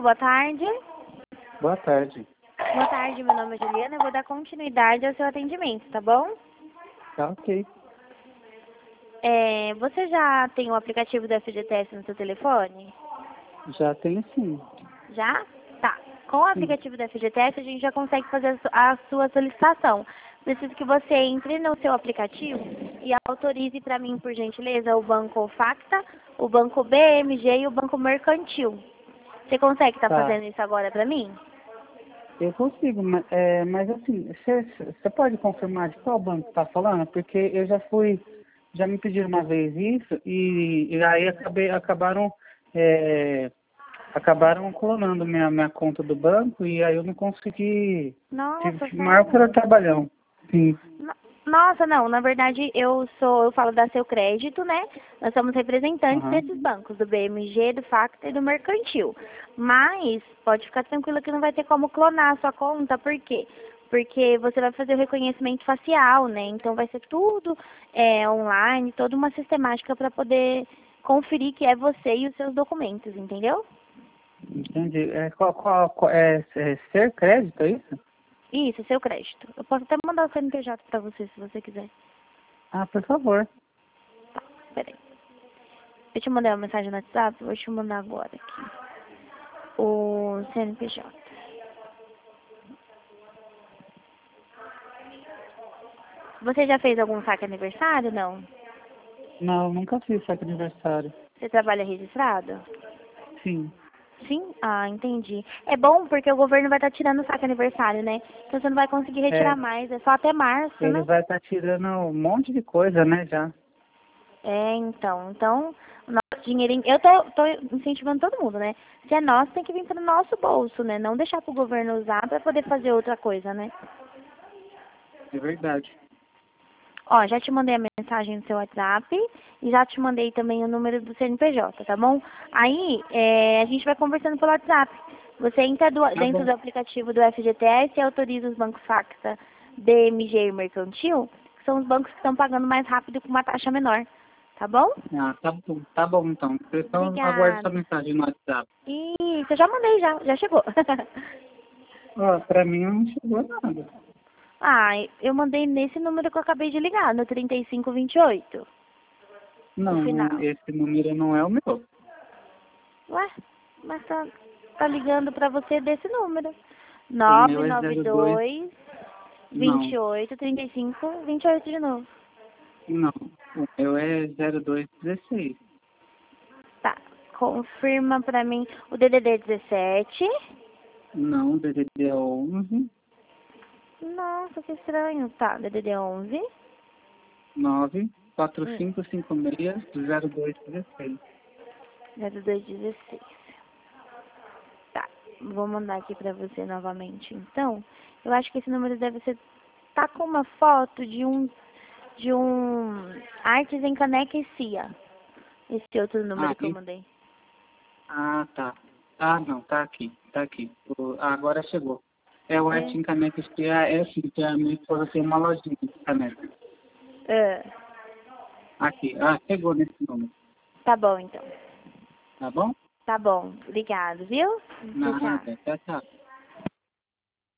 boa tarde. Boa tarde. Boa tarde, meu nome é Juliana. Eu vou dar continuidade ao seu atendimento, tá bom? Tá ok. Você já tem o aplicativo do FGTS no seu telefone? Já tenho sim. Já? Tá. Com o aplicativo do FGTS, a gente já consegue fazer a sua solicitação. Preciso que você entre no seu aplicativo e autorize para mim, por gentileza, o Banco Facta, o Banco BMG e o Banco Mercantil. Você consegue estar Tá. fazendo isso agora para mim? Eu consigo, mas assim, você pode confirmar de qual banco está falando? Porque eu já me pediram uma vez isso e aí acabaram clonando minha conta do banco e aí eu não consegui. Nossa, Tive maior sério? trabalhão. Sim. Nossa, não, na verdade eu falo da Seu Crédito, né? Nós somos representantes Aham. desses bancos, do BMG, do Facta e do Mercantil. Mas pode ficar tranquila que não vai ter como clonar a sua conta, por quê? Porque você vai fazer o reconhecimento facial, né? Então vai ser tudo online, toda uma sistemática para poder conferir que é você e os seus documentos, entendeu? Entendi. É ser crédito, é isso? Isso, Seu Crédito. Eu posso até mandar o CNPJ para você, se você quiser. Ah, por favor. Tá, peraí. Eu te mandei uma mensagem no WhatsApp, vou te mandar agora aqui. O CNPJ. Você já fez algum saque aniversário? Não. Não, nunca fiz saque aniversário. Você trabalha registrado? Sim. Sim? Ah, entendi. É bom porque o governo vai estar tirando o saque aniversário, né? Então você não vai conseguir retirar É, mais, é só até março, ele né? vai estar tirando um monte de coisa, né, já. Então, o nosso dinheirinho, eu tô incentivando todo mundo, né? Se é nosso, tem que vir para o nosso bolso, né? Não deixar para o governo usar para poder fazer outra coisa, né? É verdade. Ó, já te mandei a mensagem no seu WhatsApp e já te mandei também o número do CNPJ, tá bom? Aí, a gente vai conversando pelo WhatsApp. Você entra Tá dentro bom. do aplicativo do FGTS e autoriza os bancos Facta, BMG e Mercantil, que são os bancos que estão pagando mais rápido com uma taxa menor, tá bom? Ah, tá bom então. Então aguardo sua Obrigada. mensagem no WhatsApp. Isso, eu já mandei já chegou. Ó, pra mim não chegou nada. Ah, eu mandei nesse número que eu acabei de ligar, no 3528, o Não, final. esse número não é o meu. Ué, mas tá ligando pra você desse número. O meu é 02. 992 Não, 28 35 28 de novo. não. O meu é 0216. Tá. Confirma pra mim o DDD 17. Não, DDD é 11 Nossa, que estranho. Tá, DDD 11. 9 Hum, 4556 0216. 0216. Tá. Vou mandar aqui pra você novamente. Então, eu acho que esse número deve ser. Tá com uma foto de um Artes em Caneca e Cia. Esse outro número que eu Aí. mandei. Ah, tá. Ah, não, tá aqui, tá aqui. Agora chegou. É o É. Arte em Canecas, que é assim, que a minha esposa tem uma lojinha de canecas. É. Aqui, chegou nesse número, Tá bom, então. tá bom? Tá bom. Obrigado, viu? Tchau, Nada, tchau. tchau, tchau.